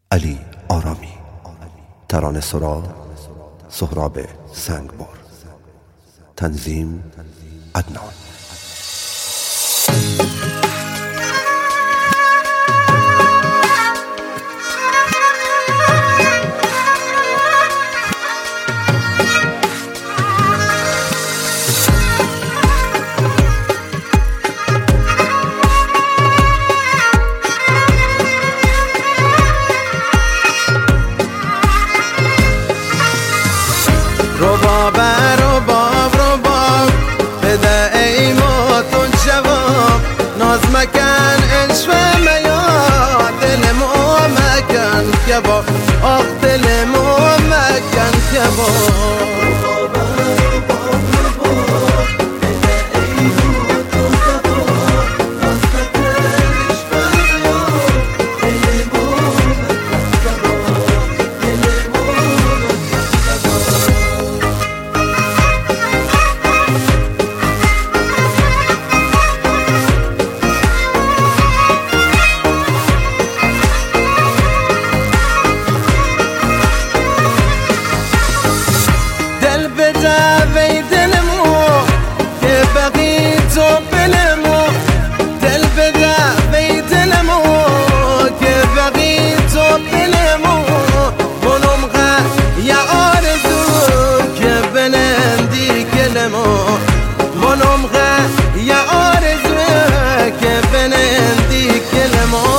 علی آرامی. ترانه سرا سهراب سنگبر. تنظیم عدنان. رباب بده ای ماتون جواب ناز مکن عشق میاد دل مو مکن کباب آخ دل مو مکن کباب وی دلمو که بقی تو بلمو دل بده وی دلمو که بقی تو بلمو بنمغه یا آرزو که بلندی کلمو بنمغه یا آرزو که بلندی کلمو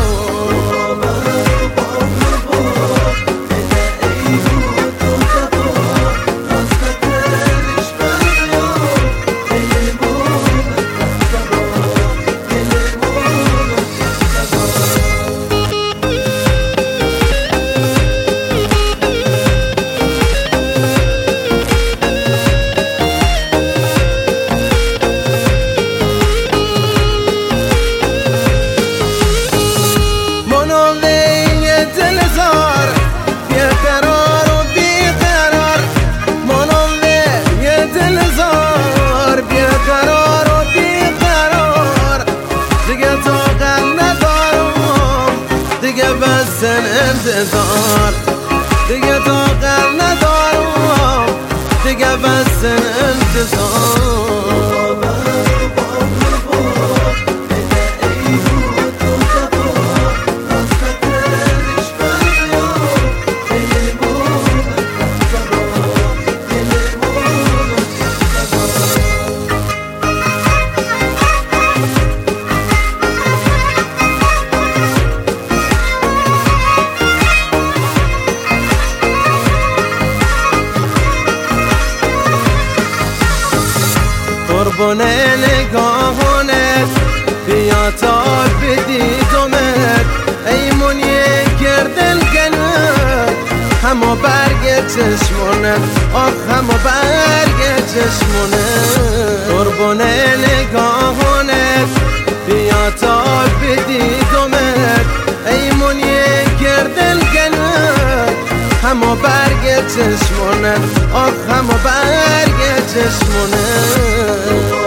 انتظار دیگه طاقت ندارم دیگه بس انتظار قربونه نگاهانت بیا تا بدیدمت ایمون کردن گنت همه برگ چشمونت آخ همه برگ چشمونت قربونه نگاهانت بیا تا بدیدمت ایمون کردن گنت همه برگ چشمونت آخ همه برگ چشمونت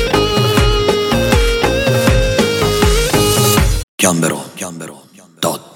Gambero.